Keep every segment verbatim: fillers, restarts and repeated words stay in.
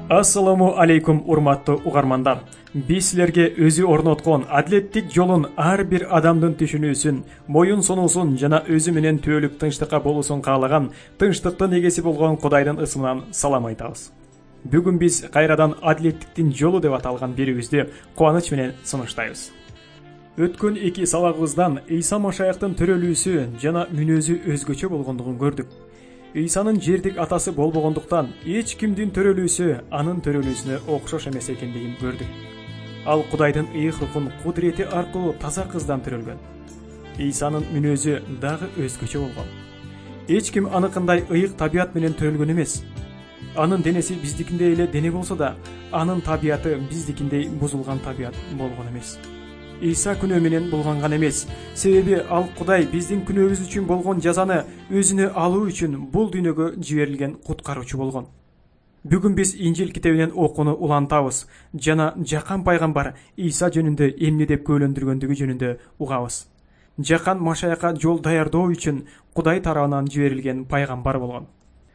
Ассаламу алейкум, урматтуу угармандар. Биз силерге өзү орноткон адилеттик жолун ар бир адамдын түшүнүүсүн, моюн сонуусун жана өзү менен түбөлүк тынчтыкка болуусун каалаган тынчтыктын эгеси болгон Кудайдын ысымынан салам айтабыз. Бүгүн биз кайрадан адилеттиктин жолу деп аталган берүүбүздү кубаныч менен сунуштайбыз. Өткөн эки сабагыбыздан Ыйса Машаяктын төрөлүүсү жана мүнөзү өзгөчө болгондугун көрдүк. Ыйсанын жердик атасы болбогондуктан эч кимдин төрөлүүсү анын төрөлүүсүнө окшош эмес экендигин көрдүк. Ал Кудайдын ыйык рухун кудурети аркылуу таза кыздан төрөлгөн. Ыйсанын мүнөзү дагы өзгөчө болгон. Эч ким аныкындай ыйык табият менен төрөлгөн эмес. Анын денеси биздикиндей эле дене болсо да, анын табияты биздикиндей бузулган табият болгон эмес. Ыйса күнөө менен булганган эмес, себеби ал Кудай биздин күнөөбүз үчүн болгон жазаны өзүнө алуу үчүн бул дүйнөгө жиберилген куткаруучу болгон. Бүгүн биз Инжил китебинен окууну улантабыз жана Жакан пайгамбар Ыйса жөнүндө эмне деп көөлөндүргөндүгү жөнүндө угабыз. Жакан Машаякка жол даярдоо үчүн Кудай тарабынан жиберилген пайгамбар болгон.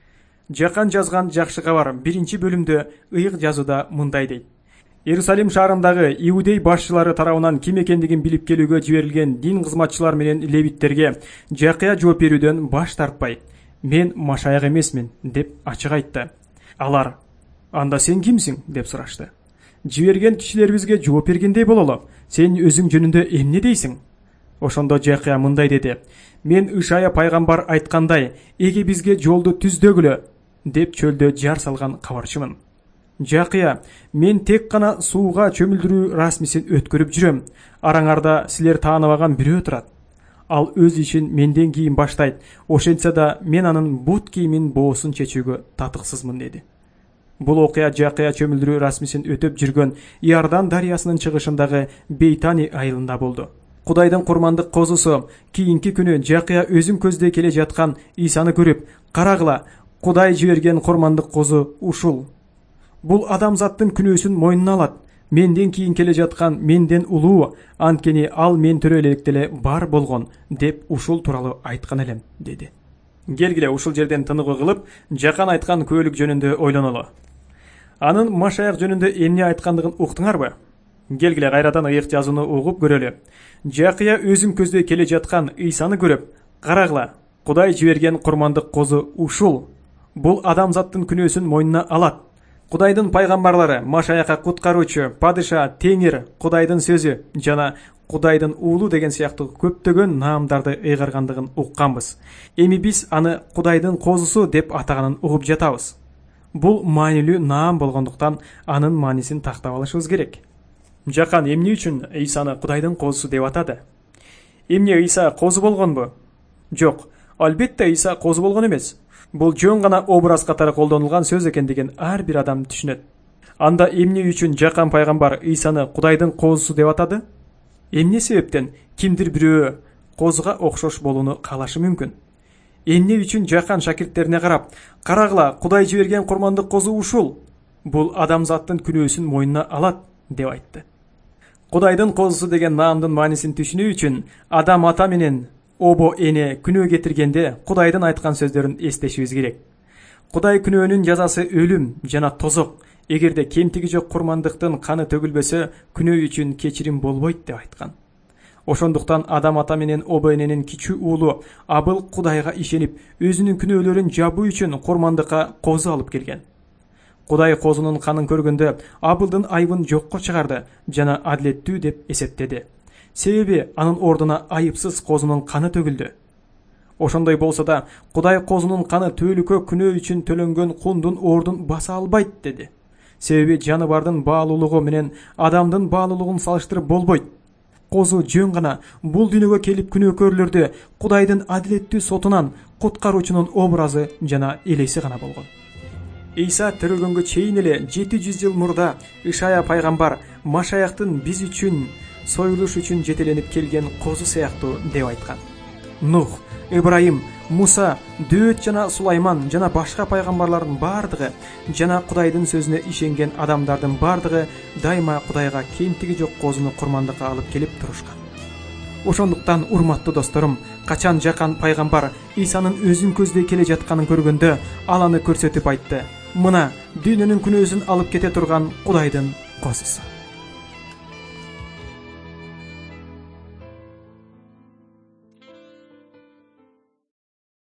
Жакан жазган жакшы кабар биринчи бөлүмдө ыйык жазууда мындай дейт: Иерусалим шаарындагы иудей башчылары тарабынан ким экендигин билип келүүгө жиберилген дин кызматчылар менен левиттерге жакыя жооп берүүдөн баш тартпай, мен Машаяк эмесмин деп ачык айтты. Алар: анда сен кимсиң деп сурашты. Жиберген кишилерибизге жооп бергендей бололу, сен өзүң жөнүндө эмне дейсиң? Ошондо Жакыя мындай деди: мен Ишая пайгамбар айткандай, эге бизге жолду түздөгүлө деп чөлдө жар салган кабарчымын. Жакыя: мен тек гана сууга чөмүлдүрүү расмисин өткөрүп жүрөм. Араңарда силер тааныбаган бирөө турат. Ал өз ишин менден кийин баштайт. Ошентсе да мен анын бут кийимин боосун чечүүгө татыксызмын деди. Бул окуя Жакыя чөмүлдүрүү расмисин өтөп жүргөн Иордан дарыясынын чыгышындагы Бейтани айылында болду. Кудайдын курмандык козусу кийинки күнү Жакыя өзүн көздөй келе жаткан Ыйсаны көрүп: карагыла, Кудай жиберген курмандык козу ушул. Бул адамзаттын күнөөсүн мойнуна алат. Менден кийин келе жаткан менден улуу, анткени ал мен төрө элек эле бар болгон деп ушул тууралуу айткан элем деди. Келгиле ушул жерден тыныгуу кылып, Жакан айткан көөлүк жөнүндө ойлонолу. Анын Машаяк жөнүндө эмне айткандыгын уктуңарбы? Келгиле кайрадан ыйык жазууну угуп көрөлү. Жакыя өзүн көздөй келе жаткан Ыйсаны көрүп: карагыла, Кудай жиберген курмандык козу ушул. Бул адамзаттын күнөөсүн мойнуна алат. Кудайдын пайгамбарлары Машаякка куткаруучу, падыша, теңир, Кудайдын сөзү жана Кудайдын уулу деген сыяктуу көптөгөн наамдарды ыйгаргандыгын укканбыз. Эми биз аны Кудайдын козусу деп атаганын угуп жатабыз. Бул маанилүү наам болгондуктан анын маанисин тактап алышыбыз керек. Жакан эмне үчүн Ыйсаны Кудайдын козусу деп атады? Эмне Ыйса козу болгонбу? Жок, албетте Ыйса козу болгон эмес. Бул жөн гана образ катары колдонулган сөз экендигин ар бир адам түшүнөт. Анда эмне үчүн Жакан пайгамбар Ыйсаны Кудайдын козусу деп атады? Эмне себептен кимдир бирөө козуга окшош болууну каалашы мүмкүн? Эмне үчүн Жакан шакирттерине карап: карагыла, Кудай жиберген курмандык козу ушул. Бул адамзаттын күнөөсүн мойнуна алат деп айтты. Кудайдын козусу деген наамдын маанисин түшүнүү үчүн адам ата менен обо эне күнөө кетиргенде Кудайдын айткан сөздөрүн эстешибиз керек. Кудай күнөөнүн жазасы өлүм жана тозок. Эгерде кемтиги жок курмандыктын каны төгүлбөсө, күнөө үчүн кечирим болбойт деп айткан. Ошондуктан адам ата менен обо эненин кичүү уулу Абыл Кудайга ишенип, өзүнүн күнөөлөрүн жабуу үчүн курмандыкка козу алып келген. Кудай козунун канын көргөндө Абылдын айыбын жокко чыгарды жана адилеттүү деп эсептеди. Себеби анын ордуна айыпсыз козунун каны төгүлдү. Ошондой болсо да, Кудай козунун каны түбөлүккө күнөө үчүн төлөнгөн кундун ордун баса албайт деди. Себеби жаныбардын баалуулугу менен адамдын баалуулугун салыштырып болбойт. Козу жөн гана бул дүйнөгө келип күнөөкөрлөрдү Кудайдын адилеттүү сотунан куткаруучунун образы жана элеси гана болгон. Ыйса төрөлгөнгө чейин эле жети жүз жыл мурда Ишая пайгамбар Машаяктын биз үчүн союлуш үчүн жетеленип келген козу сыяктуу деп айткан. Нух, Ибрайым, Муса, Дөөт жана Сулайман жана башка пайгамбарлардын бардыгы жана Кудайдын сөзүнө ишенген адамдардын бардыгы дайыма Кудайга кемтиги жок козуну курмандыкка алып келип турушкан. Ошондуктан урматтуу досторум, качан Жакан пайгамбар Ыйсанын өзүн көздөй келе жатканын көргөндө, ал аны көрсөтүп айтты: мына дүйнөнүн күнөөсүн алып кете турган Кудайдын козусу.